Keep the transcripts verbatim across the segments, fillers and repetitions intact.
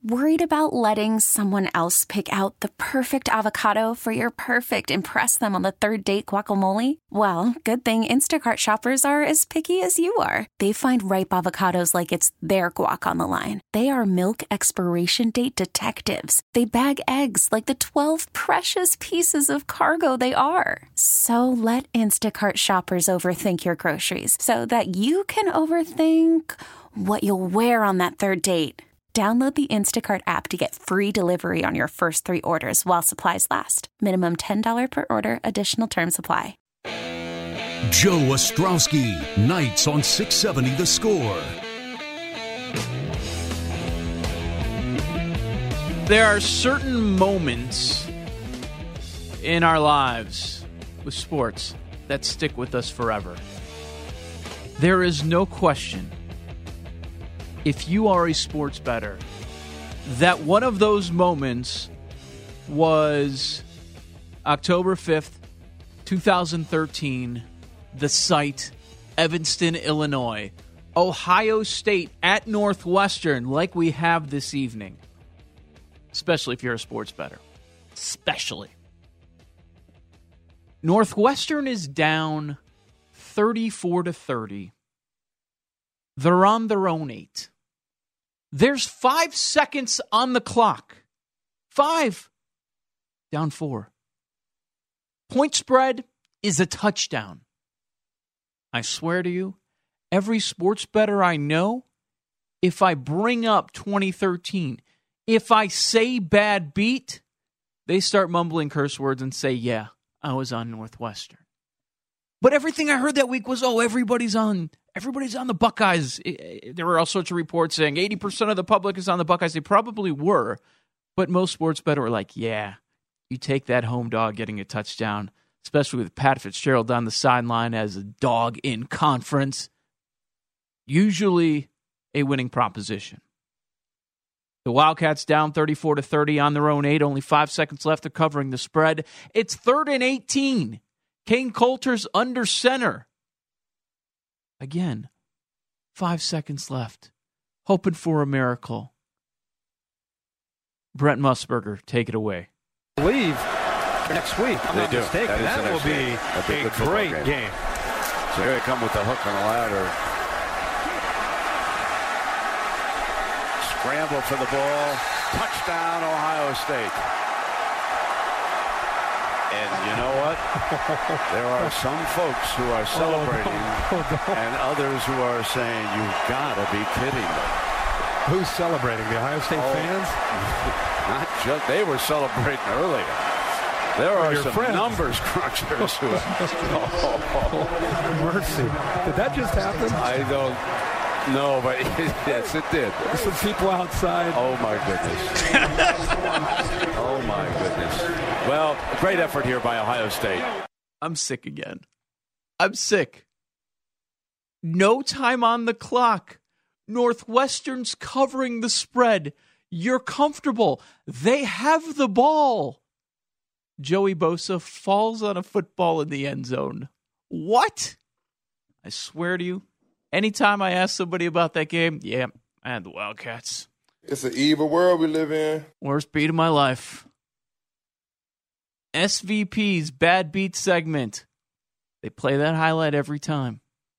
Worried about letting someone else pick out the perfect avocado for your perfect impress them on the third date guacamole? Well, good thing Instacart shoppers are as picky as you are. They find ripe avocados like it's their guac on the line. They are milk expiration date detectives. They bag eggs like the twelve precious pieces of cargo they are. So let Instacart shoppers overthink your groceries so that you can overthink what you'll wear on that third date. Download the Instacart app to get free delivery on your first three orders while supplies last. Minimum ten dollars per order. Additional terms apply. Joe Ostrowski, nights on six seventy The Score. There are certain moments in our lives with sports that stick with us forever. There is no question, if you are a sports bettor, that one of those moments was October fifth, twenty thirteen, the site, Evanston, Illinois. Ohio State at Northwestern, like we have this evening. Especially if you're a sports bettor. Especially. Northwestern is down thirty-four to thirty. They're on their own eight. There's five seconds on the clock. Five. Down four. Point spread is a touchdown. I swear to you, every sports bettor I know, if I bring up twenty thirteen, if I say bad beat, they start mumbling curse words and say, yeah, I was on Northwestern. But everything I heard that week was, oh, everybody's on everybody's on the Buckeyes. There were all sorts of reports saying eighty percent of the public is on the Buckeyes. They probably were, but most sports bettors were like, yeah, you take that home dog getting a touchdown, especially with Pat Fitzgerald on the sideline as a dog in conference. Usually a winning proposition. The Wildcats down thirty-four to thirty on their own eight. Only five seconds left of covering the spread. It's third and eighteen. Kane Coulter's under center. Again, five seconds left. Hoping for a miracle. Brent Musburger, take it away. I believe next week. I'm they not do. mistaken. That, That will be a, a great game. game. So here they come with the hook on the ladder. Scramble for the ball. Touchdown, Ohio State. And you know what? There are some folks who are celebrating oh, and others who are saying, you've got to be kidding me. Who's celebrating? The Ohio State oh, fans? Not just, they were celebrating earlier. There are some friends. numbers crunchers who oh, mercy. Did that just happen? I don't know, but yes, it did. Some people outside. Oh, my goodness. Oh, my goodness. Well, great effort here by Ohio State. I'm sick again. I'm sick. No time on the clock. Northwestern's covering the spread. You're comfortable. They have the ball. Joey Bosa falls on a football in the end zone. What? I swear to you, anytime I ask somebody about that game, yeah, I had the Wildcats. It's an evil world we live in. Worst beat of my life. S V P's Bad Beat segment. They play that highlight every time.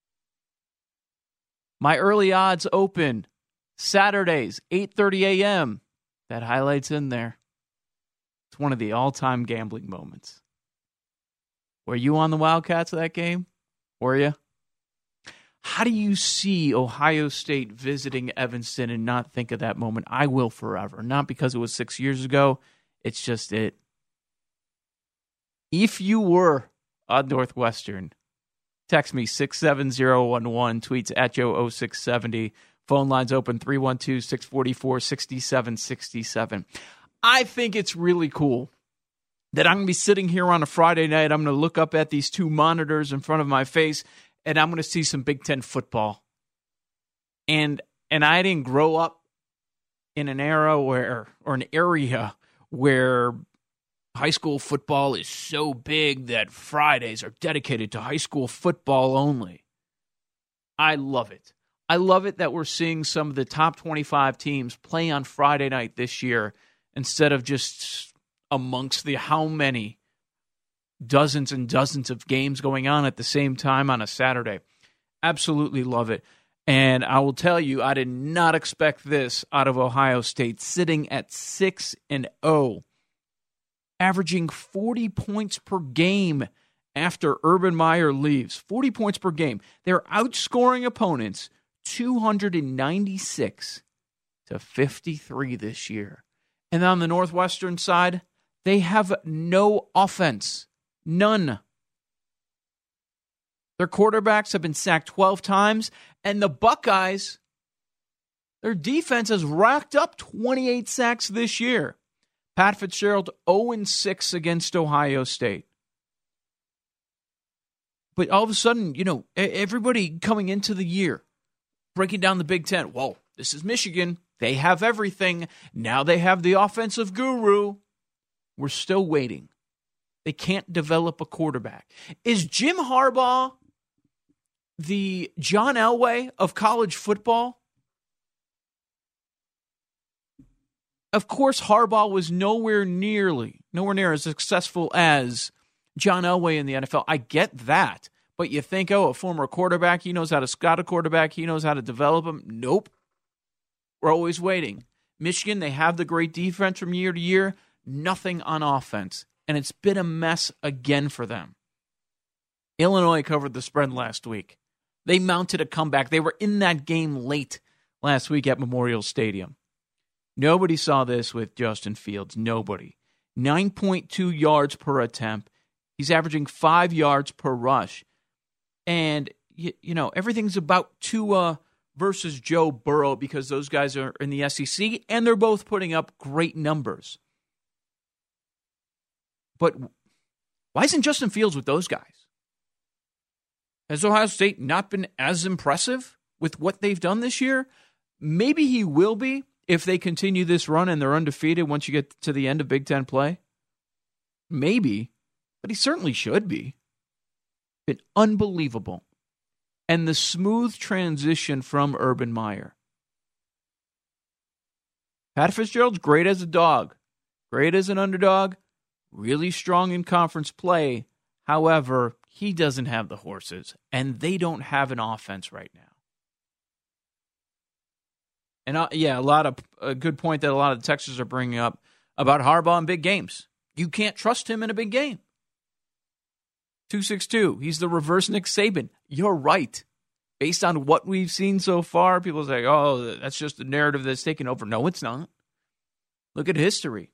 My early odds open Saturdays, eight thirty a.m. That highlight's in there. It's one of the all-time gambling moments. Were you on the Wildcats of that game? Were you? How do you see Ohio State visiting Evanston and not think of that moment? I will forever. Not because it was six years ago. It's just it. If you were on Northwestern, text me six seven zero one one, tweets at Joe oh six seventy. Phone lines open three one two, six four four, six seven six seven. I think it's really cool that I'm going to be sitting here on a Friday night. I'm going to look up at these two monitors in front of my face, and I'm going to see some Big Ten football. And and I didn't grow up in an era where, or an area where high school football is so big that Fridays are dedicated to high school football only. I love it. I love it that we're seeing some of the top twenty-five teams play on Friday night this year instead of just amongst the how many dozens and dozens of games going on at the same time on a Saturday. Absolutely love it. And I will tell you, I did not expect this out of Ohio State, sitting at six and oh, averaging forty points per game after Urban Meyer leaves. forty points per game. They're outscoring opponents two hundred ninety-six to fifty-three this year. And on the Northwestern side, they have no offense. None. Their quarterbacks have been sacked twelve times, and the Buckeyes, their defense has racked up twenty-eight sacks this year. Pat Fitzgerald oh and six against Ohio State. But all of a sudden, you know, everybody coming into the year, breaking down the Big Ten. Whoa, this is Michigan. They have everything. Now they have the offensive guru. We're still waiting. They can't develop a quarterback. Is Jim Harbaugh the John Elway of college football? Of course, Harbaugh was nowhere nearly, nowhere near as successful as John Elway in the N F L. I get that. But you think, oh, a former quarterback, he knows how to scout a quarterback, he knows how to develop him. Nope. We're always waiting. Michigan, they have the great defense from year to year. Nothing on offense. And it's been a mess again for them. Illinois covered the spread last week. They mounted a comeback. They were in that game late last week at Memorial Stadium. Nobody saw this with Justin Fields. Nobody. nine point two yards per attempt. He's averaging five yards per rush. And, you, you know, everything's about Tua versus Joe Burrow because those guys are in the S E C, and they're both putting up great numbers. But why isn't Justin Fields with those guys? Has Ohio State not been as impressive with what they've done this year? Maybe he will be if they continue this run and they're undefeated once you get to the end of Big Ten play. Maybe, but he certainly should be. Been unbelievable. And the smooth transition from Urban Meyer. Pat Fitzgerald's great as a dog, great as an underdog, really strong in conference play. However, he doesn't have the horses, and they don't have an offense right now. And uh, yeah, a lot of a good point that a lot of the Texans are bringing up about Harbaugh in big games. You can't trust him in a big game. two six two, he's the reverse Nick Saban. You're right. Based on what we've seen so far, people say, oh, that's just the narrative that's taken over. No, it's not. Look at history.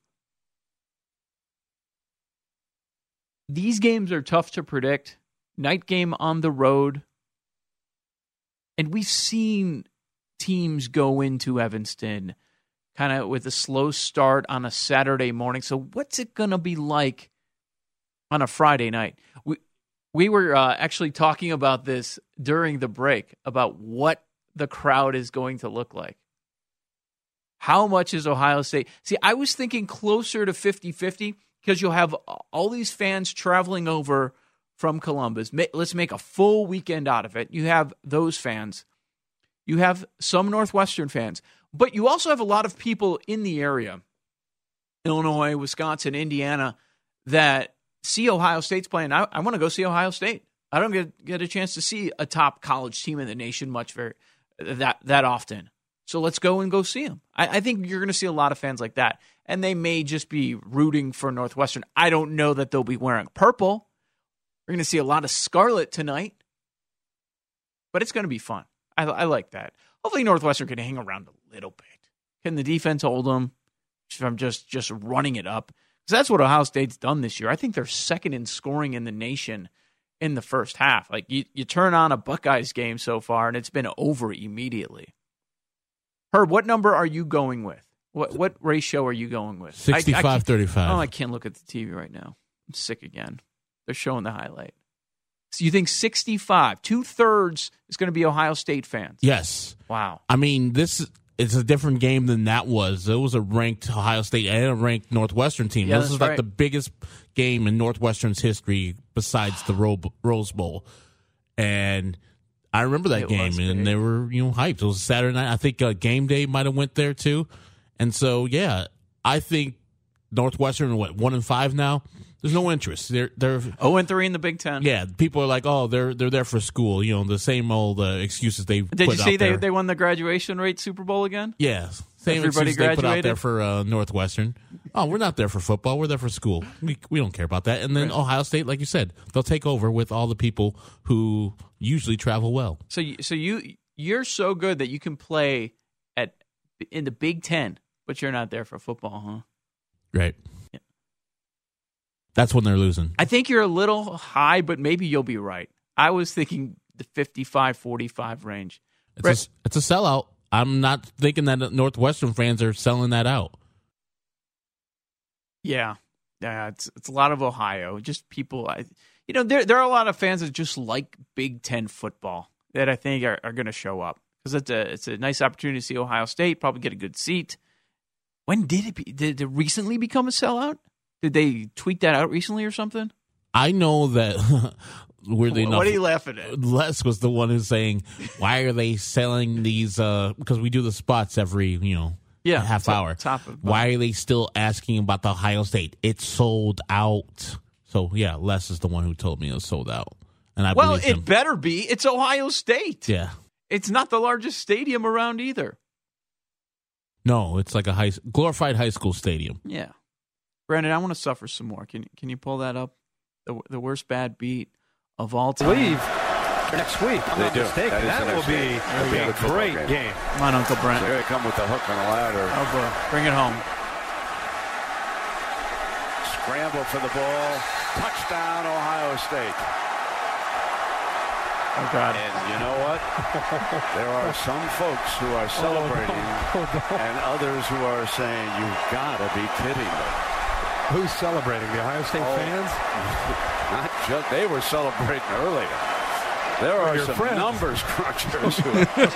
These games are tough to predict. Night game on the road. And we've seen teams go into Evanston kind of with a slow start on a Saturday morning. So what's it going to be like on a Friday night? We we were uh, actually talking about this during the break, about what the crowd is going to look like. How much is Ohio State? See, I was thinking closer to fifty-fifty because you'll have all these fans traveling over from Columbus. Let's make a full weekend out of it. You have those fans. You have some Northwestern fans. But you also have a lot of people in the area, Illinois, Wisconsin, Indiana, that see Ohio State's playing. I, I want to go see Ohio State. I don't get, get a chance to see a top college team in the nation much very that that often. So let's go and go see them. I, I think you're going to see a lot of fans like that. And they may just be rooting for Northwestern. I don't know that they'll be wearing purple. We're going to see a lot of scarlet tonight. But it's going to be fun. I, I like that. Hopefully Northwestern can hang around a little bit. Can the defense hold them from just, just running it up? Because that's what Ohio State's done this year. I think they're second in scoring in the nation in the first half. Like you, you turn on a Buckeyes game so far, and it's been over immediately. Herb, what number are you going with? What what ratio are you going with? sixty-five thirty-five. Oh, I can't look at the T V right now. I'm sick again. They're showing the highlight. So you think sixty-five, two-thirds is going to be Ohio State fans? Yes. Wow. I mean, this is a different game than that was. It was a ranked Ohio State and a ranked Northwestern team. Yeah, this is right. like the biggest game in Northwestern's history besides the Ro- Rose Bowl. And I remember that It game, was and big. they were, you know, hyped. It was a Saturday night. I think uh, Game Day might have went there too. And so, yeah, I think Northwestern, what, one and five now? There's no interest. They're they're oh and three in the Big Ten. yeah. People are like, oh, they're they're there for school. You know, the same old uh, excuses they Did put you see out they there. they won the graduation rate Super Bowl again? Yeah, same Everybody excuses they put out graduated? there for uh, Northwestern. Oh, we're not there for football. We're there for school. We we don't care about that. And then Right. Ohio State, like you said, they'll take over with all the people who usually travel well. So you, so you you're so good that you can play at in the Big Ten, but you're not there for football, huh? Right. Yeah. That's when they're losing. I think you're a little high, but maybe you'll be right. I was thinking the fifty-five forty-five range. It's Brett- a, it's a sellout. I'm not thinking that Northwestern fans are selling that out. Yeah, yeah, it's it's a lot of Ohio. Just people, I, you know, there there are a lot of fans that just like Big Ten football that I think are, are going to show up because it's a it's a nice opportunity to see Ohio State, probably get a good seat. When did it be? Did it recently become a sellout? Did they tweet that out recently or something? I know that weirdly enough, What are you laughing at? Les was the one who's saying, "Why are they selling these?" Uh, because we do the spots every, you know, Yeah, half top- hour. top of- Why are they still asking about the Ohio State? It's sold out. So yeah, Les is the one who told me it was sold out, and I Well, believe it him. better be. It's Ohio State. Yeah, It's not the largest stadium around either. no, it's like a high glorified high school stadium. Yeah. Brandon, I want to suffer some more. Can can you pull that up? The the worst bad beat of all time. Leave next week. I'm They not do. mistaken. That is That, the will next be game. That'll be a a good football great game. game. Come on, Uncle Brent. Here they come with the hook and the ladder. Oh, boy. Bring it home. Scramble for the ball. Touchdown, Ohio State. Oh, God. And you know what? There are some folks who are celebrating and others who are saying, you've got to be kidding me. Who's celebrating? The Ohio State Oh. fans? Not just, they were celebrating earlier. There are your some friends. numbers crunchers who.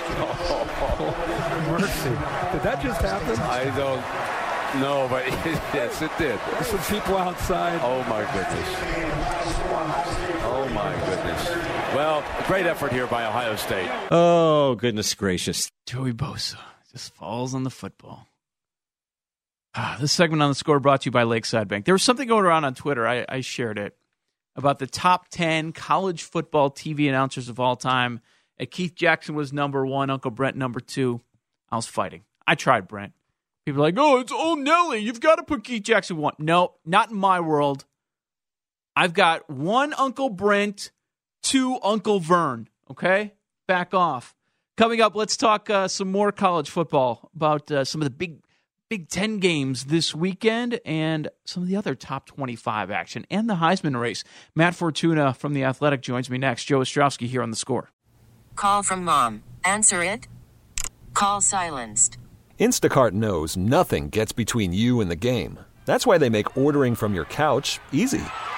Mercy. Did that just happen? I don't know, but yes, it did. Some people outside. Oh, my goodness. Oh, my goodness. Well, great effort here by Ohio State. Oh, goodness gracious. Joey Bosa just falls on the football. Ah, this segment on the score brought to you by Lakeside Bank. There was something going around on Twitter. I, I shared it about the top ten college football T V announcers of all time. And Keith Jackson was number one, Uncle Brent number two. I was fighting. I tried, Brent. People are like, oh, it's old Nelly. You've got to put Keith Jackson one. No, not in my world. I've got one Uncle Brent, two Uncle Vern. Okay? Back off. Coming up, let's talk uh, some more college football about uh, some of the big Big Ten games this weekend and some of the other top twenty-five action and the Heisman race. Matt Fortuna from The Athletic joins me next. Joe Ostrowski here on The Score. Call from mom. Answer it. Call silenced. Instacart knows nothing gets between you and the game. That's why they make ordering from your couch easy.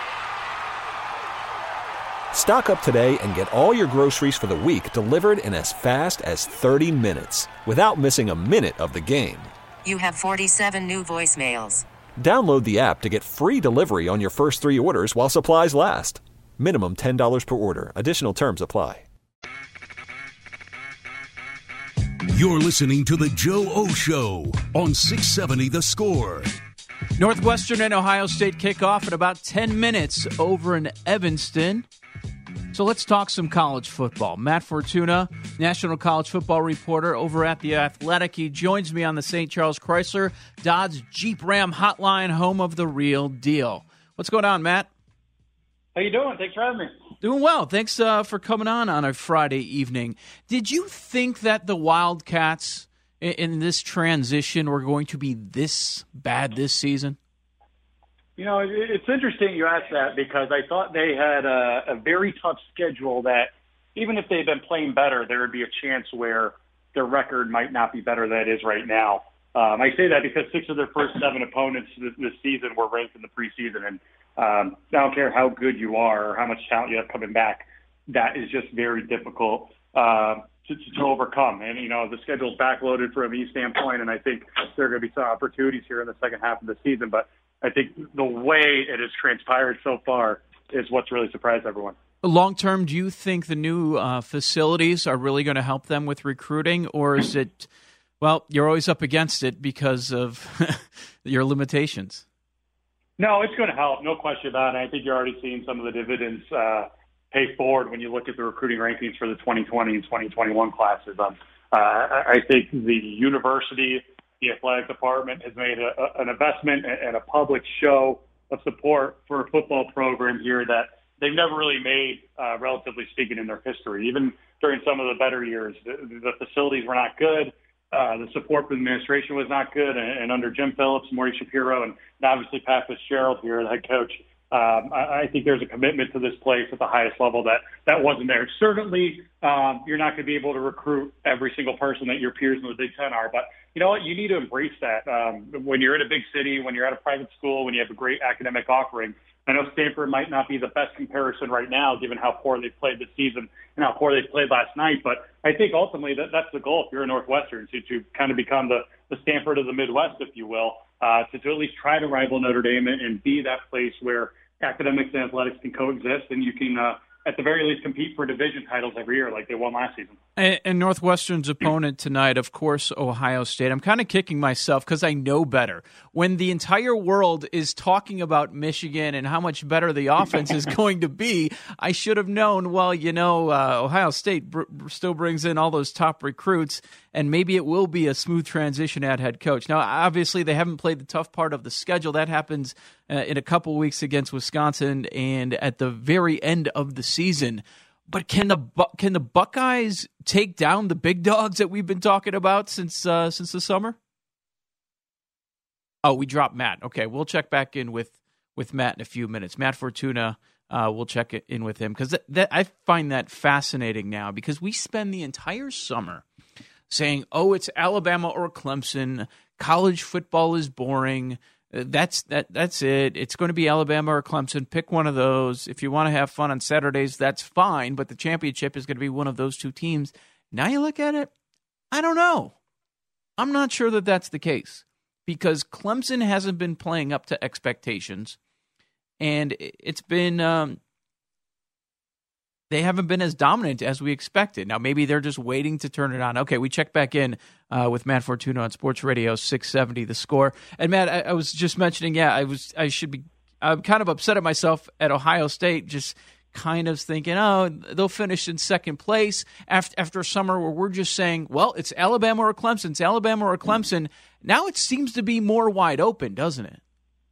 Stock up today and get all your groceries for the week delivered in as fast as thirty minutes without missing a minute of the game. You have forty-seven new voicemails. Download the app to get free delivery on your first three orders while supplies last. Minimum ten dollars per order. Additional terms apply. You're listening to The Joe O Show on six seventy The Score. Northwestern and Ohio State kick off in about ten minutes over in Evanston. So let's talk some college football. Matt Fortuna, National College Football reporter over at The Athletic. He joins me on the Saint Charles Chrysler Dodge Jeep Ram hotline, home of the real deal. What's going on, Matt? How you doing? Thanks for having me. Doing well. Thanks uh, for coming on on a Friday evening. Did you think that the Wildcats in, in this transition were going to be this bad this season? You know, it's interesting you asked that because I thought they had a, a very tough schedule that even if they'd been playing better, there would be a chance where their record might not be better than it is right now. Um, I say that because six of their first seven opponents this, this season were ranked in the preseason, and um, I don't care how good you are or how much talent you have coming back, that is just very difficult uh, to, to overcome. And, you know, the schedule's backloaded from an East standpoint, and I think there are going to be some opportunities here in the second half of the season, but I think the way it has transpired so far is what's really surprised everyone. Long term, do you think the new uh, facilities are really going to help them with recruiting, or is it, well, you're always up against it because of your limitations? No, it's going to help, no question about it. I think you're already seeing some of the dividends uh, pay forward when you look at the recruiting rankings for the twenty twenty and twenty twenty-one classes. Um, uh, I think the university, the athletic department has made a, a, an investment and a public show of support for a football program here that they've never really made, uh, relatively speaking, in their history. Even during some of the better years, the, the facilities were not good. Uh, the support from the administration was not good. And, and under Jim Phillips, Morty Shapiro, and obviously Pat Fitzgerald here, the head coach, um, I, I think there's a commitment to this place at the highest level that, that wasn't there. Certainly, um, you're not going to be able to recruit every single person that your peers in the Big Ten are. But you know what? You need to embrace that. Um, when you're in a big city, when you're at a private school, when you have a great academic offering, I know Stanford might not be the best comparison right now, given how poor they played this season and how poor they played last night. But I think ultimately that that's the goal if you're a Northwestern, to, to kind of become the, the Stanford of the Midwest, if you will, uh, to, to at least try to rival Notre Dame and, and be that place where academics and athletics can coexist, and you can, uh, at the very least, compete for division titles every year like they won last season. And, and Northwestern's opponent tonight, of course, Ohio State. I'm kind of kicking myself because I know better. When the entire world is talking about Michigan and how much better the offense is going to be, I should have known, well, you know, uh, Ohio State br- still brings in all those top recruits, and maybe it will be a smooth transition at head coach. Now, obviously, they haven't played the tough part of the schedule. That happens uh, in a couple weeks against Wisconsin and at the very end of the season. But can the can the Buckeyes take down the big dogs that we've been talking about since uh, since the summer? Oh, we dropped Matt. Okay, we'll check back in with, with Matt in a few minutes. Matt Fortuna, uh, we'll check in with him because that, that, I find that fascinating now because we spend the entire summer saying, oh, it's Alabama or Clemson. College football is boring. That's that. That's it. It's going to be Alabama or Clemson. Pick one of those. If you want to have fun on Saturdays, that's fine, but the championship is going to be one of those two teams. Now you look at it, I don't know. I'm not sure that that's the case because Clemson hasn't been playing up to expectations, and it's been um, they haven't been as dominant as we expected. Now, maybe they're just waiting to turn it on. Okay, we check back in uh, with Matt Fortuna on Sports Radio six seventy The Score. And Matt, I, I was just mentioning, yeah, I was, I should be, I'm kind of upset at myself at Ohio State, just kind of thinking, oh, they'll finish in second place after after a summer where we're just saying, well, it's Alabama or Clemson, it's Alabama or Clemson. Now it seems to be more wide open, doesn't it?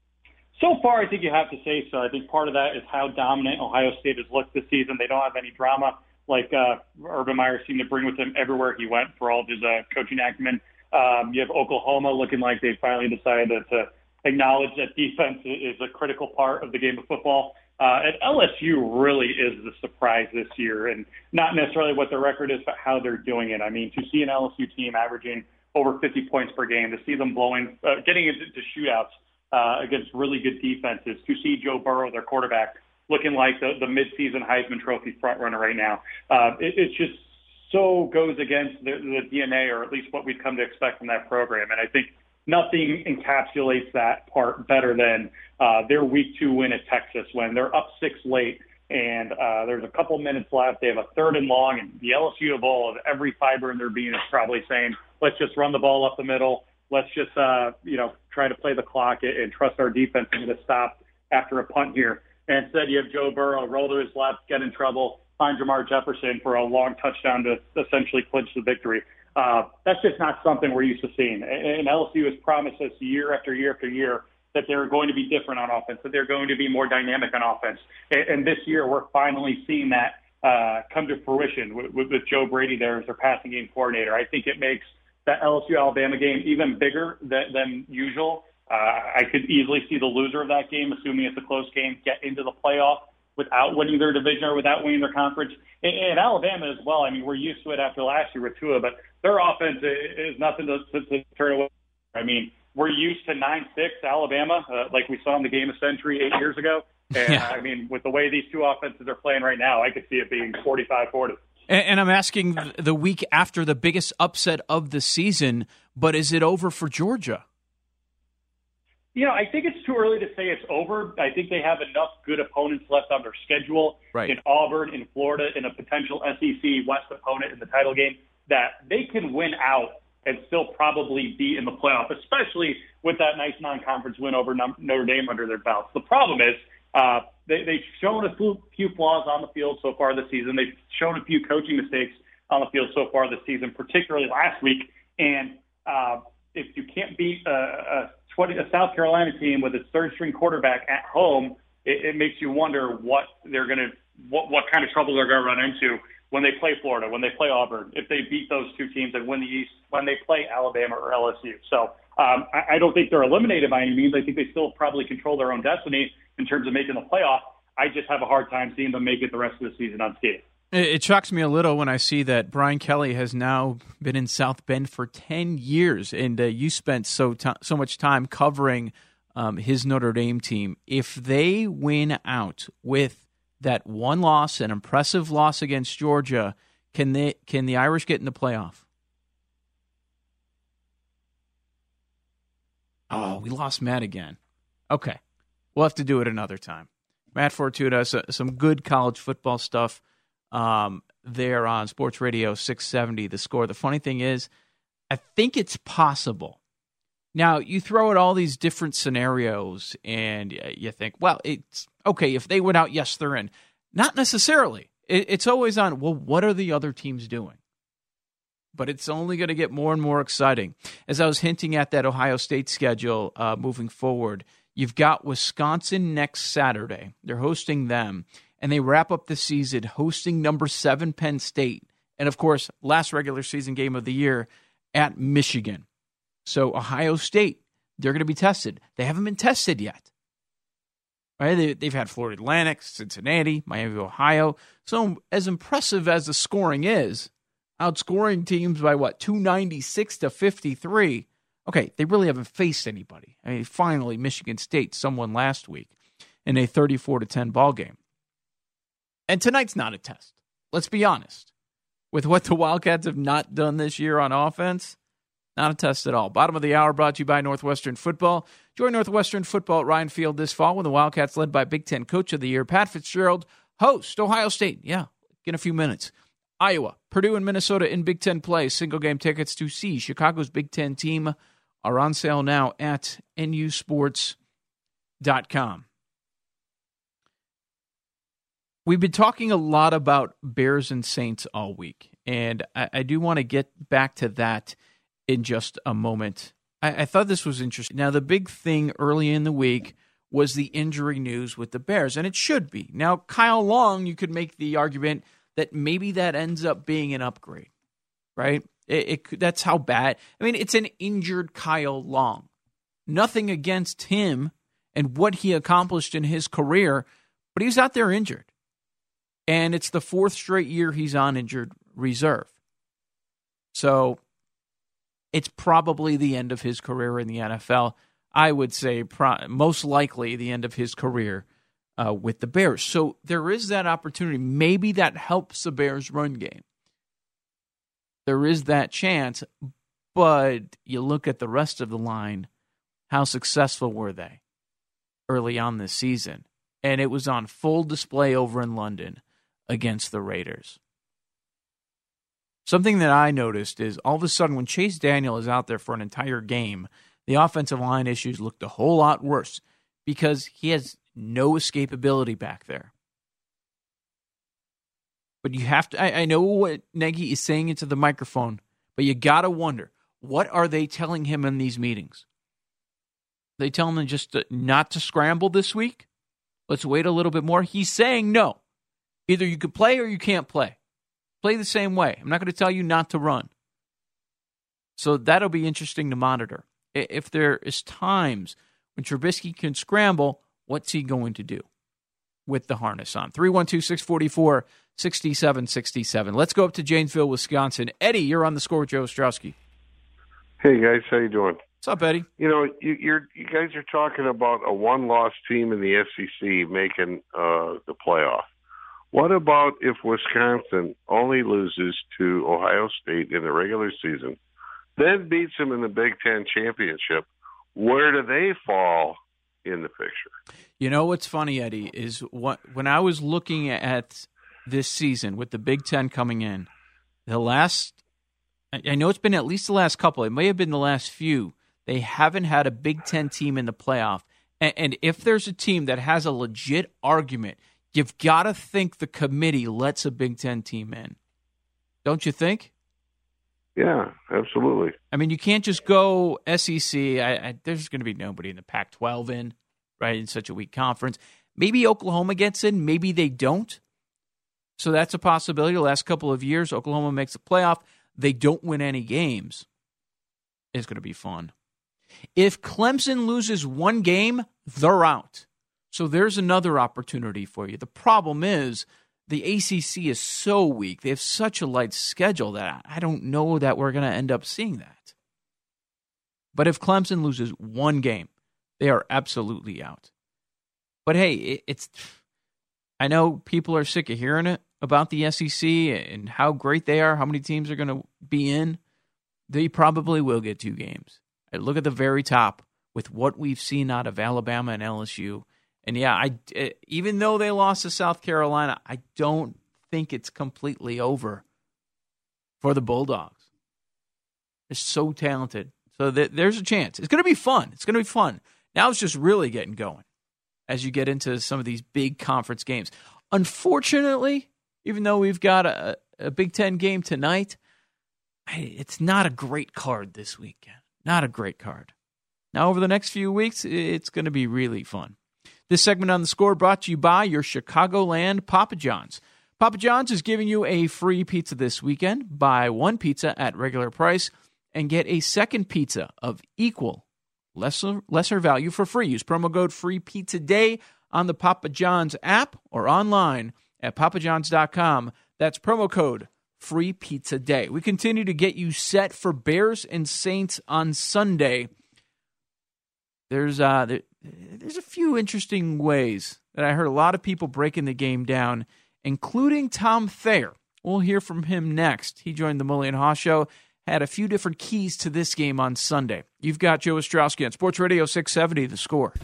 So far, I think you have to say so. I think part of that is how dominant Ohio State has looked this season. They don't have any drama like uh, Urban Meyer seemed to bring with him everywhere he went for all of his uh, coaching acumen. Um, you have Oklahoma looking like they finally decided to, to acknowledge that defense is a critical part of the game of football. Uh, and L S U really is the surprise this year, and not necessarily what their record is, but how they're doing it. I mean, to see an L S U team averaging over fifty points per game, to see them blowing, uh, getting into shootouts, Uh, against really good defenses, to see Joe Burrow, their quarterback, looking like the, the midseason Heisman Trophy frontrunner right now. Uh, it, it just so goes against the, the D N A, or at least what we've come to expect from that program. And I think nothing encapsulates that part better than uh, their week two win at Texas when they're up six late and uh, there's a couple minutes left. They have a third and long, and the L S U of all of every fiber in their being is probably saying, let's just run the ball up the middle. Let's just, uh, you know, try to play the clock and trust our defense is going to stop after a punt here. And instead, you have Joe Burrow roll to his left, get in trouble, find Jamar Jefferson for a long touchdown to essentially clinch the victory. Uh, that's just not something we're used to seeing. And L S U has promised us year after year after year that they're going to be different on offense, that they're going to be more dynamic on offense. And this year, we're finally seeing that uh, come to fruition with, with Joe Brady there as their passing game coordinator. I think it makes that L S U-Alabama game even bigger than, than usual. Uh, I could easily see the loser of that game, assuming it's a close game, get into the playoff without winning their division or without winning their conference. And, and Alabama as well. I mean, we're used to it after last year with Tua, but their offense is nothing to, to, to turn away. I mean, we're used to nine six Alabama, uh, like we saw in the game of century eight years ago. And, yeah. I mean, with the way these two offenses are playing right now, I could see it being forty-five forty. And I'm asking the week after the biggest upset of the season, but is it over for Georgia? You know, I think it's too early to say it's over. I think they have enough good opponents left on their schedule right. in Auburn, in Florida, in a potential S E C West opponent in the title game that they can win out and still probably be in the playoff, especially with that nice non-conference win over Notre Dame under their belts. The problem is uh, they, they've shown a few flaws on the field so far this season. They've shown a few coaching mistakes on the field so far this season, particularly last week. And uh, if you can't beat a, a, twenty, a South Carolina team with its third-string quarterback at home, it, it makes you wonder what they're going to, what, what kind of trouble they're going to run into when they play Florida, when they play Auburn, if they beat those two teams and win the East, when they play Alabama or L S U. So um, I, I don't think they're eliminated by any means. I think they still probably control their own destiny in terms of making the playoff. I just have a hard time seeing them make it the rest of the season unscathed. It shocks me a little when I see that Brian Kelly has now been in South Bend for ten years, and uh, you spent so t- so much time covering um, his Notre Dame team. If they win out with that one loss, an impressive loss against Georgia, can they can the Irish get in the playoff? Oh, we lost Matt again. Okay, we'll have to do it another time. Matt Fortuna, some good college football stuff. Um, there on Sports Radio six seventy, The Score. The funny thing is, I think it's possible. Now, you throw out all these different scenarios, and you think, well, it's okay, if they went out, yes, they're in. Not necessarily. It, it's always on, well, what are the other teams doing? But it's only going to get more and more exciting. As I was hinting at that Ohio State schedule uh, moving forward, you've got Wisconsin next Saturday. They're hosting them. And they wrap up the season hosting number seven Penn State. And, of course, last regular season game of the year at Michigan. So Ohio State, they're going to be tested. They haven't been tested yet. Right? They, they've had Florida Atlantic, Cincinnati, Miami, Ohio. So as impressive as the scoring is, outscoring teams by, what, two ninety-six to fifty-three. Okay, they really haven't faced anybody. I mean, finally, Michigan State, someone last week, in a thirty-four to ten ball game. And tonight's not a test. Let's be honest. With what the Wildcats have not done this year on offense, not a test at all. Bottom of the hour brought to you by Northwestern Football. Join Northwestern Football at Ryan Field this fall when the Wildcats, led by Big Ten Coach of the Year, Pat Fitzgerald, host Ohio State. Yeah, in a few minutes. Iowa, Purdue, and Minnesota in Big Ten play. Single game tickets to see Chicago's Big Ten team are on sale now at N U sports dot com. We've been talking a lot about Bears and Saints all week, and I, I do want to get back to that in just a moment. I, I thought this was interesting. Now, the big thing early in the week was the injury news with the Bears, and it should be. Now, Kyle Long, you could make the argument that maybe that ends up being an upgrade, right? It, it that's how bad. I mean, it's an injured Kyle Long. Nothing against him and what he accomplished in his career, but he was out there injured. And it's the fourth straight year he's on injured reserve. So it's probably the end of his career in the N F L. I would say pro- most likely the end of his career uh, with the Bears. So there is that opportunity. Maybe that helps the Bears' run game. There is that chance, but you look at the rest of the line, how successful were they early on this season? And it was on full display over in London against the Raiders. Something that I noticed is all of a sudden when Chase Daniel is out there for an entire game, the offensive line issues looked a whole lot worse because he has no escapability back there. But you have to, I, I know what Nagy is saying into the microphone, but you got to wonder, what are they telling him in these meetings? They tell him just to, not to scramble this week? Let's wait a little bit more. He's saying no. Either you could play or you can't play. Play the same way. I'm not going to tell you not to run. So that'll be interesting to monitor. If there is times when Trubisky can scramble, what's he going to do with the harness on? three one two, six four four, six seven six seven. Let's go up to Janesville, Wisconsin. Eddie, you're on The Score with Joe Ostrowski. Hey, guys. How you doing? What's up, Eddie? You know, you, you're you guys are talking about a one-loss team in the S E C making uh, the playoff. What about if Wisconsin only loses to Ohio State in the regular season, then beats them in the Big Ten championship? where do they fall in the picture? You know what's funny, Eddie, is what when I was looking at this season with the Big Ten coming in, the last, I know it's been at least the last couple, it may have been the last few, they haven't had a Big Ten team in the playoff. And, and if there's a team that has a legit argument, you've got to think the committee lets a Big Ten team in. Don't you think? Yeah, absolutely. I mean, you can't just go S E C. I, I, there's going to be nobody in the Pac twelve in, right, in such a weak conference. Maybe Oklahoma gets in. Maybe they don't. So that's a possibility. The last couple of years, Oklahoma makes the playoff. They don't win any games. It's going to be fun. If Clemson loses one game, they're out. So there's another opportunity for you. The problem is the A C C is so weak. They have such a light schedule that I don't know that we're going to end up seeing that. But if Clemson loses one game, they are absolutely out. But hey, it's I know people are sick of hearing it about the S E C and how great they are, how many teams are going to be in. They probably will get two games. I look at the very top with what we've seen out of Alabama and L S U. And yeah, I, even though they lost to South Carolina, I don't think it's completely over for the Bulldogs. They're so talented. So th- there's a chance. It's going to be fun. It's going to be fun. Now it's just really getting going as you get into some of these big conference games. Unfortunately, even though we've got a, a Big Ten game tonight, it's not a great card this weekend. Not a great card. Now, over the next few weeks, it's going to be really fun. This segment on The Score brought to you by your Chicagoland Papa John's. Papa John's is giving you a free pizza this weekend. Buy one pizza at regular price and get a second pizza of equal, lesser, lesser value for free. Use promo code FREEPIZZADAY on the Papa John's app or online at papa johns dot com. That's promo code FREEPIZZADAY. We continue to get you set for Bears and Saints on Sunday. There's uh, there, there's a few interesting ways that I heard a lot of people breaking the game down, including Tom Thayer. We'll hear from him next. He joined the Mully and Haw Show, had a few different keys to this game on Sunday. You've got Joe Ostrowski on Sports Radio six seventy, The Score.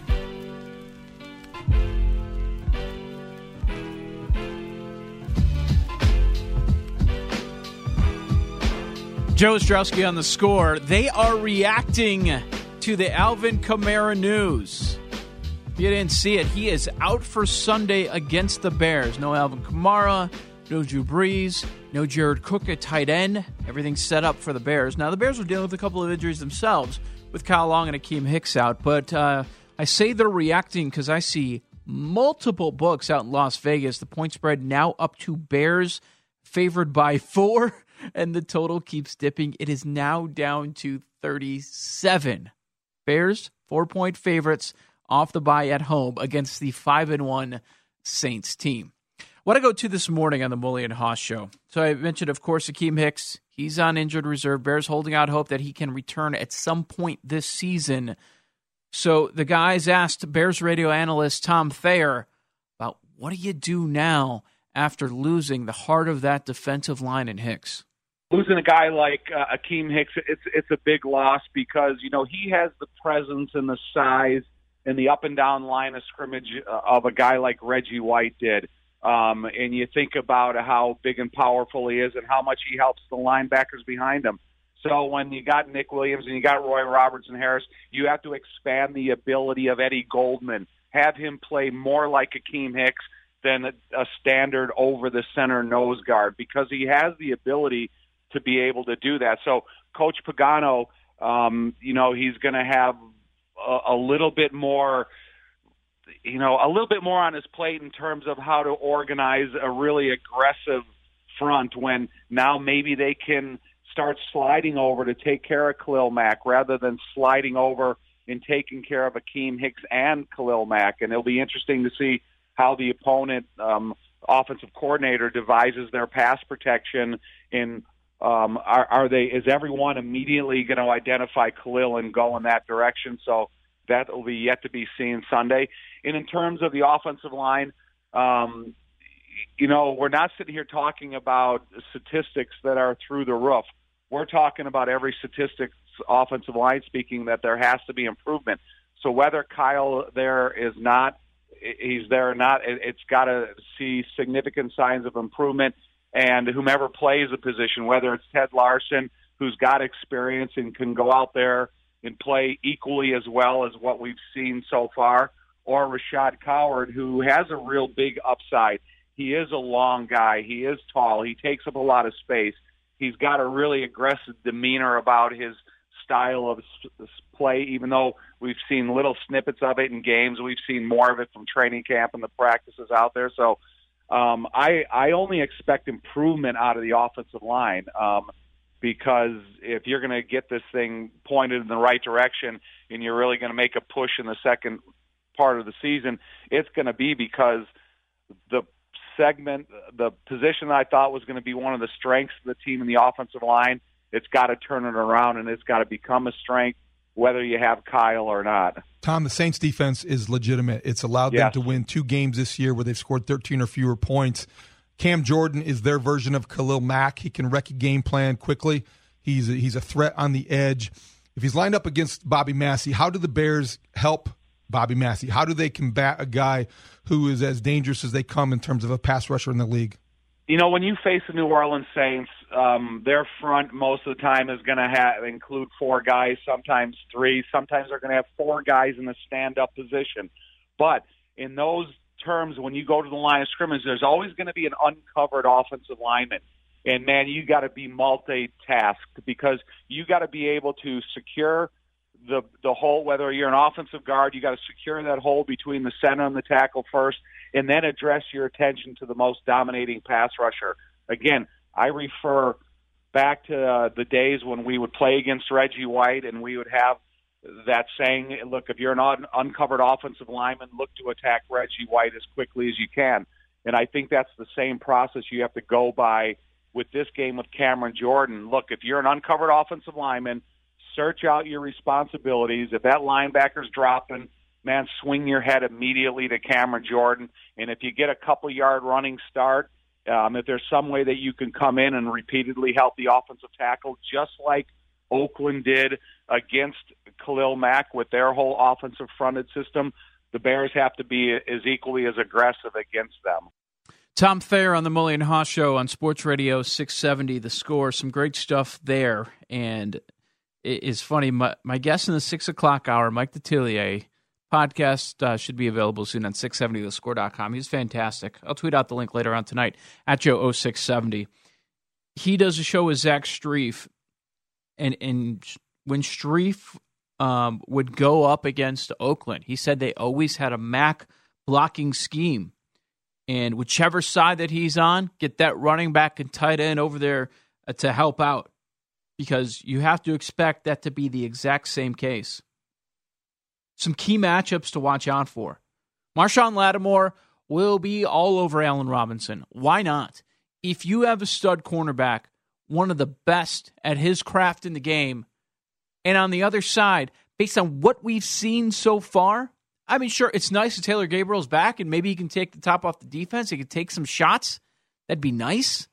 Joe Ostrowski on The Score. They are reacting to the Alvin Kamara news. If you didn't see it, he is out for Sunday against the Bears. No Alvin Kamara, no Drew Brees, no Jared Cook at tight end. Everything's set up for the Bears. Now, the Bears were dealing with a couple of injuries themselves with Kyle Long and Akeem Hicks out. But uh, I say they're reacting because I see multiple books out in Las Vegas. The point spread now up to Bears favored by four, and the total keeps dipping. It is now down to thirty-seven. Bears, four-point favorites off the bye at home against the five and one Saints team. What I go to this morning on the Mully and Haw Show. So I mentioned, of course, Akeem Hicks. He's on injured reserve. Bears holding out hope that he can return at some point this season. So the guys asked Bears radio analyst Tom Thayer about what do you do now after losing the heart of that defensive line in Hicks? Losing a guy like uh, Akeem Hicks, it's it's a big loss because, you know, he has the presence and the size and the up and down line of scrimmage of a guy like Reggie White did. Um, and you think about how big and powerful he is and how much he helps the linebackers behind him. So when you got Nick Williams and you got Roy Robertson Harris, you have to expand the ability of Eddie Goldman, have him play more like Akeem Hicks than a, a standard over-the-center nose guard because he has the ability to be able to do that. So Coach Pagano, um, you know, he's going to have a, a little bit more, you know, a little bit more on his plate in terms of how to organize a really aggressive front when now maybe they can start sliding over to take care of Khalil Mack rather than sliding over and taking care of Akeem Hicks and Khalil Mack. And it'll be interesting to see how the opponent um, offensive coordinator devises their pass protection in Um, are, are they? Is everyone immediately going to identify Khalil and go in that direction? So that will be yet to be seen Sunday. And in terms of the offensive line, um, you know, we're not sitting here talking about statistics that are through the roof. We're talking about every statistic offensive line speaking, that there has to be improvement. So whether Kyle there is not, he's there or not, it's got to see significant signs of improvement. And whomever plays the position, whether it's Ted Larson, who's got experience and can go out there and play equally as well as what we've seen so far, or Rashad Coward, who has a real big upside. He is a long guy. He is tall. He takes up a lot of space. He's got a really aggressive demeanor about his style of play, even though we've seen little snippets of it in games. We've seen more of it from training camp and the practices out there. So um, I, I only expect improvement out of the offensive line um, because if you're going to get this thing pointed in the right direction and you're really going to make a push in the second part of the season, it's going to be because the segment, the position I thought was going to be one of the strengths of the team in the offensive line, it's got to turn it around, and it's got to become a strength, whether you have Kyle or not. Tom, the Saints defense is legitimate. It's allowed yes. them to win two games this year where they've scored thirteen or fewer points. Cam Jordan is their version of Khalil Mack. He can wreck a game plan quickly. He's a, he's a threat on the edge. If he's lined up against Bobby Massey, how do the Bears help Bobby Massey? How do they combat a guy who is as dangerous as they come in terms of a pass rusher in the league? You know, when you face the New Orleans Saints, um, their front most of the time is going to have include four guys, sometimes three. Sometimes they're going to have four guys in the stand-up position. But in those terms, when you go to the line of scrimmage, there's always going to be an uncovered offensive lineman. And, man, you got to be multitasked because you got to be able to secure the the hole, whether you're an offensive guard, you got to secure that hole between the center and the tackle first, and then address your attention to the most dominating pass rusher. Again, I refer back to uh, the days when we would play against Reggie White, and we would have that saying, look, if you're an un- uncovered offensive lineman, look to attack Reggie White as quickly as you can. And I think that's the same process you have to go by with this game with Cameron Jordan. Look, if you're an uncovered offensive lineman, search out your responsibilities. If that linebacker's dropping, man, swing your head immediately to Cameron Jordan. And if you get a couple yard running start, um, if there's some way that you can come in and repeatedly help the offensive tackle, just like Oakland did against Khalil Mack with their whole offensive fronted system, the Bears have to be as equally as aggressive against them. Tom Thayer on the Mully and Haw Show on Sports Radio six seventy The Score. Some great stuff there. And it is funny, my, my guest in the six o'clock hour, Mike Detillier, podcast uh, should be available soon on six seventy the score dot com. He's fantastic. I'll tweet out the link later on tonight at Joe oh six seventy. He does a show with Zach Strief, and, and when Strief um, would go up against Oakland, he said they always had a Mack blocking scheme. And whichever side that he's on, get that running back and tight end over there uh, to help out. Because you have to expect that to be the exact same case. Some key matchups to watch out for. Marshawn Lattimore will be all over Allen Robinson. Why not? If you have a stud cornerback, one of the best at his craft in the game, and on the other side, based on what we've seen so far, I mean, sure, it's nice that Taylor Gabriel's back, and maybe he can take the top off the defense. He can take some shots. That'd be nice.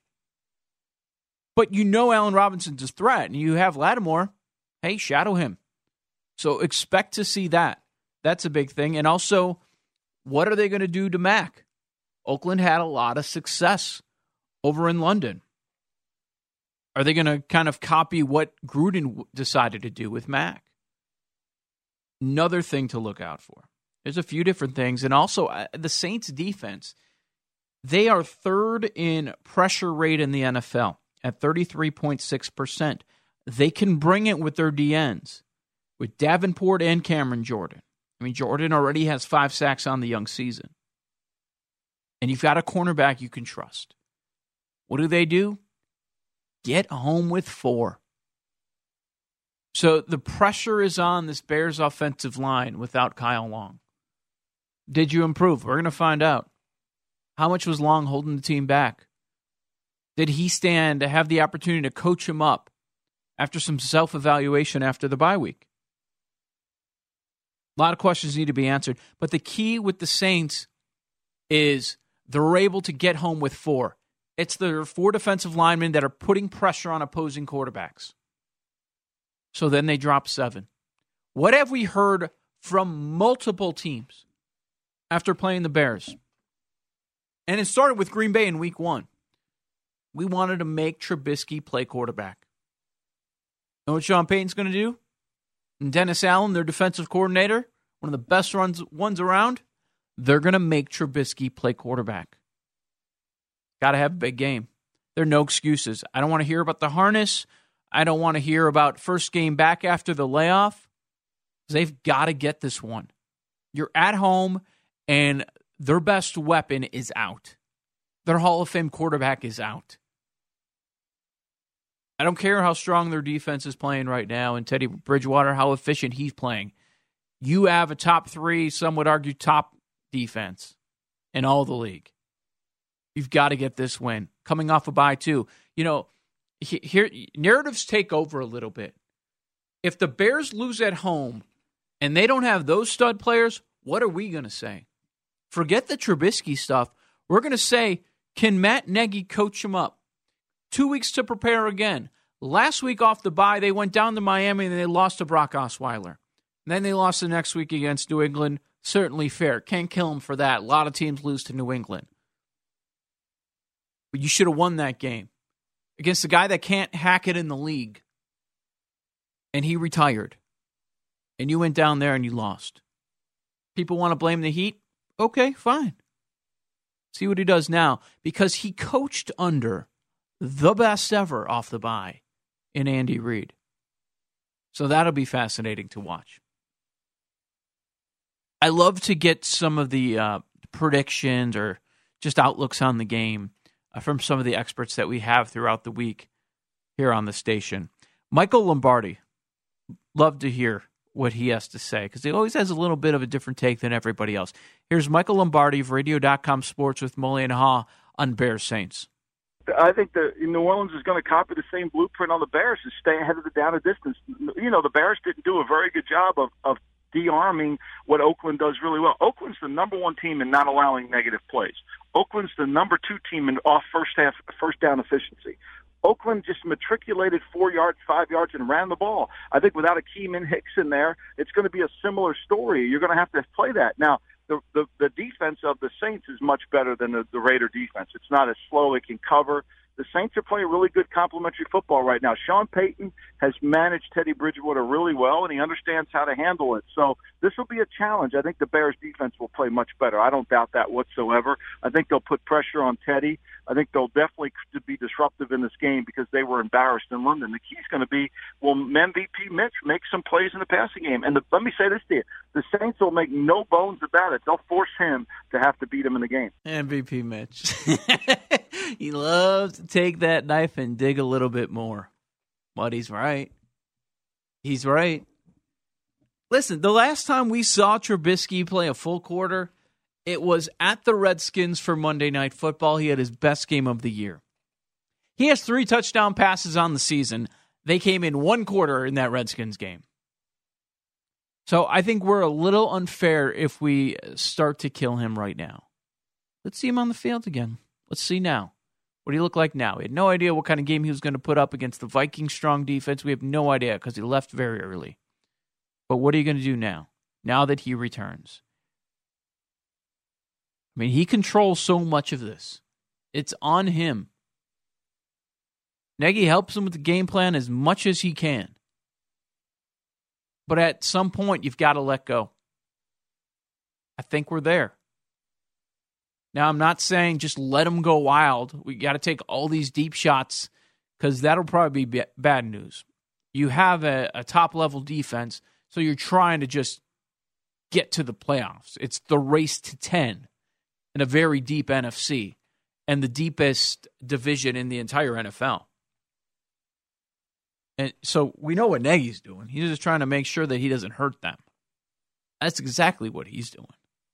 But you know Allen Robinson's a threat, and you have Lattimore. Hey, shadow him. So expect to see that. That's a big thing. And also, what are they going to do to Mack? Oakland had a lot of success over in London. Are they going to kind of copy what Gruden decided to do with Mack? Another thing to look out for. There's a few different things. And also, uh, the Saints defense, they are third in pressure rate in the N F L. At thirty-three point six percent. They can bring it with their D Ns, with Davenport and Cameron Jordan. I mean, Jordan already has five sacks on the young season. And you've got a cornerback you can trust. What do they do? Get home with four. So the pressure is on this Bears offensive line without Kyle Long. Did you improve? We're going to find out. How much was Long holding the team back? Did he stand to have the opportunity to coach him up after some self-evaluation after the bye week? A lot of questions need to be answered. But the key with the Saints is they're able to get home with four. It's the four defensive linemen that are putting pressure on opposing quarterbacks. So then they drop seven. What have we heard from multiple teams after playing the Bears? And it started with Green Bay in week one. We wanted to make Trubisky play quarterback. Know what Sean Payton's going to do? And Dennis Allen, their defensive coordinator, one of the best runs, ones around, they're going to make Trubisky play quarterback. Got to have a big game. There are no excuses. I don't want to hear about the harness. I don't want to hear about first game back after the layoff. They've got to get this one. You're at home, and their best weapon is out. Their Hall of Fame quarterback is out. I don't care how strong their defense is playing right now, and Teddy Bridgewater, how efficient he's playing. You have a top three, some would argue top defense in all the league. You've got to get this win. Coming off a bye, too. You know, here narratives take over a little bit. If the Bears lose at home and they don't have those stud players, what are we going to say? Forget the Trubisky stuff. We're going to say, can Matt Nagy coach him up? Two weeks to prepare again. Last week off the bye, they went down to Miami and they lost to Brock Osweiler. And then they lost the next week against New England. Certainly fair. Can't kill them for that. A lot of teams lose to New England. But you should have won that game against a guy that can't hack it in the league. And he retired. And you went down there and you lost. People want to blame the Heat? Okay, fine. See what he does now. Because he coached under the best ever off the bye in Andy Reid. So that'll be fascinating to watch. I love to get some of the uh, predictions or just outlooks on the game uh, from some of the experts that we have throughout the week here on the station. Michael Lombardi, love to hear what he has to say because he always has a little bit of a different take than everybody else. Here's Michael Lombardi of radio dot com Sports with Mully and Haw on Bears Saints. I think that New Orleans is going to copy the same blueprint on the Bears and stay ahead of the down and distance. You know, the Bears didn't do a very good job of, of de-arming what Oakland does really well. Oakland's the number one team in not allowing negative plays. Oakland's the number two team in off first half, first down efficiency. Oakland just matriculated four yards, five yards, and ran the ball. I think without Akeem and Hicks in there, it's going to be a similar story. You're going to have to play that. Now, the, the, the defense of the Saints is much better than the, the Raider defense. It's not as slow. It can cover. The Saints are playing really good complementary football right now. Sean Payton has managed Teddy Bridgewater really well, and he understands how to handle it. So this will be a challenge. I think the Bears defense will play much better. I don't doubt that whatsoever. I think they'll put pressure on Teddy. I think they'll definitely be disruptive in this game because they were embarrassed in London. The key is going to be, will M V P Mitch make some plays in the passing game? And the, let me say this to you. The Saints will make no bones about it. They'll force him to have to beat him in the game. M V P Mitch. He loves to take that knife and dig a little bit more. But he's right. He's right. Listen, the last time we saw Trubisky play a full quarter, it was at the Redskins for Monday Night Football. He had his best game of the year. He has three touchdown passes on the season. They came in one quarter in that Redskins game. So I think we're a little unfair if we start to kill him right now. Let's see him on the field again. Let's see now. What do he look like now? We had no idea what kind of game he was going to put up against the Vikings' strong defense. We have no idea because he left very early. But what are you going to do now? Now that he returns? I mean, he controls so much of this. It's on him. Nagy helps him with the game plan as much as he can. But at some point, you've got to let go. I think we're there. Now, I'm not saying just let him go wild. We got to take all these deep shots because that'll probably be bad news. You have a, a top-level defense, so you're trying to just get to the playoffs. It's the race to ten in a very deep N F C and the deepest division in the entire N F L. And so we know what Nagy's doing. He's just trying to make sure that he doesn't hurt them. That's exactly what he's doing.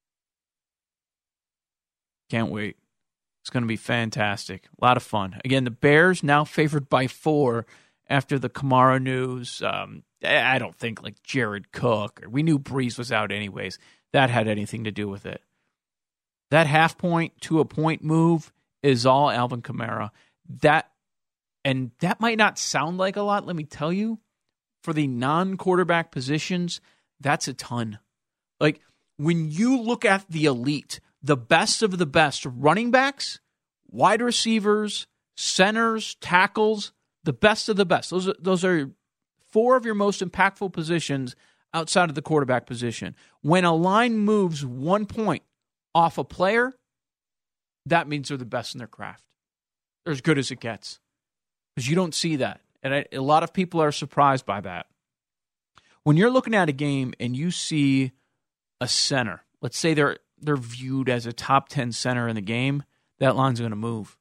Can't wait. It's going to be fantastic. A lot of fun. Again, the Bears now favored by four after the Kamara news. Um, I don't think like Jared Cook. Or we knew Breeze was out anyways. That had anything to do with it. That half point to a point move is all Alvin Kamara. That and that might not sound like a lot. Let me tell you, for the non-quarterback positions, that's a ton. Like, when you look at the elite, the best of the best running backs, wide receivers, centers, tackles, the best of the best. Those are, those are four of your most impactful positions outside of the quarterback position. When a line moves one point off a player, that means they're the best in their craft. They're as good as it gets. Because you don't see that. And I, a lot of people are surprised by that. When you're looking at a game and you see a center, let's say they're they're viewed as a top ten center in the game, that line's going to move.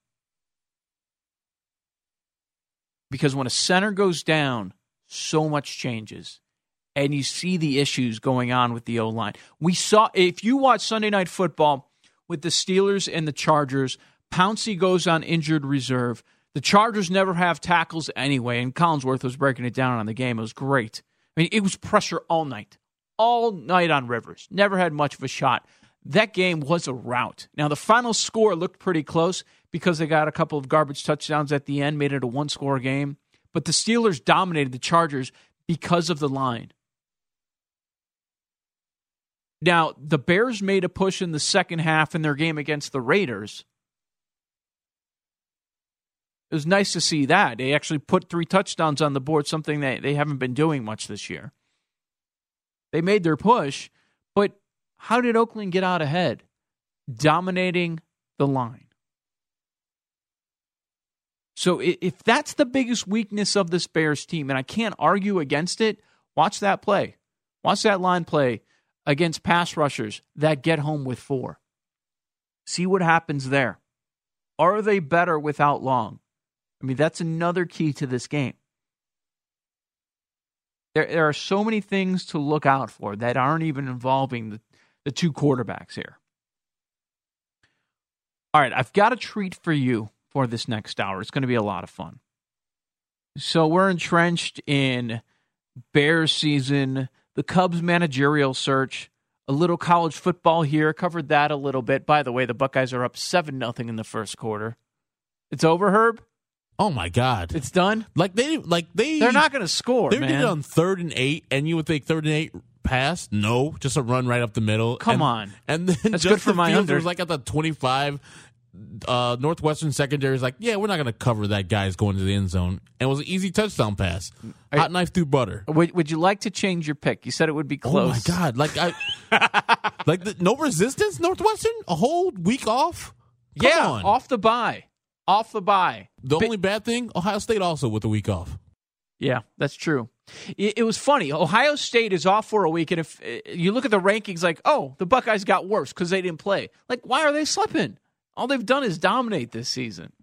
Because when a center goes down, so much changes. And you see the issues going on with the O-line. We saw, if you watch Sunday Night Football with the Steelers and the Chargers, Pouncey goes on injured reserve. The Chargers never have tackles anyway, and Collinsworth was breaking it down on the game. It was great. I mean, it was pressure all night. All night on Rivers. Never had much of a shot. That game was a rout. Now, the final score looked pretty close because they got a couple of garbage touchdowns at the end, made it a one-score game. But the Steelers dominated the Chargers because of the line. Now, the Bears made a push in the second half in their game against the Raiders. It was nice to see that. They actually put three touchdowns on the board, something that they haven't been doing much this year. They made their push, but how did Oakland get out ahead? Dominating the line. So if that's the biggest weakness of this Bears team, and I can't argue against it, watch that play. Watch that line play against pass rushers that get home with four. See what happens there. Are they better without Long? I mean, that's another key to this game. There, there are so many things to look out for that aren't even involving the, the two quarterbacks here. All right, I've got a treat for you for this next hour. It's going to be a lot of fun. So we're entrenched in Bears season, the Cubs managerial search, a little college football here. Covered that a little bit. By the way, the Buckeyes are up seven nothing in the first quarter. It's over, Herb? Oh my God! It's done. Like they, like they, they're not going to score. They man. did it on third and eight, and you would think third and eight pass. No, just a run right up the middle. Come and, on, and then that's Justin good for my Fields under. was like at the twenty-five. Uh, Northwestern secondary is like, yeah, we're not going to cover that guy's going to the end zone, and it was an easy touchdown pass. Are, Hot knife through butter. Would, would you like to change your pick? You said it would be close. Oh my God! Like I, like the, no resistance. Northwestern a whole week off. Come yeah, on. off the bye. Off the bye. The Bi- only bad thing, Ohio State also with the week off. Yeah, that's true. It, it was funny. Ohio State is off for a week, and if uh, you look at the rankings, like, oh, the Buckeyes got worse because they didn't play. Like, why are they slipping? All they've done is dominate this season.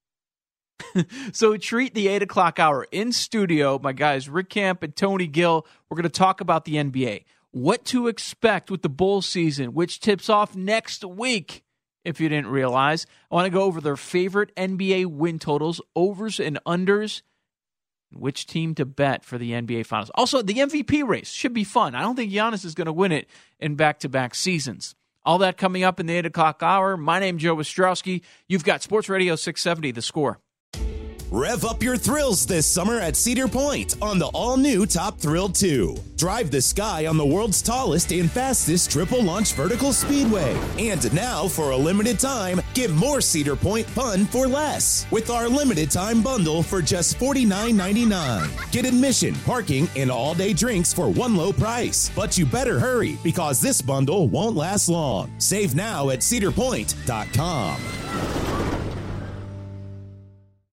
So treat the eight o'clock hour in studio. My guys, Rick Camp and Tony Gill. We're going to talk about the N B A. What to expect with the bowl season, which tips off next week. If you didn't realize, I want to go over their favorite N B A win totals, overs and unders, and which team to bet for the N B A Finals. Also, the M V P race should be fun. I don't think Giannis is going to win it in back-to-back seasons. All that coming up in the eight o'clock hour. My name's Joe Ostrowski. You've got Sports Radio six seventy, The Score. Rev up your thrills this summer at Cedar Point on the all-new Top Thrill two. Drive the sky on the world's tallest and fastest triple-launch vertical speedway. And now, for a limited time, get more Cedar Point fun for less with our limited-time bundle for just forty-nine ninety-nine. Get admission, parking, and all-day drinks for one low price. But you better hurry, because this bundle won't last long. Save now at cedar point dot com.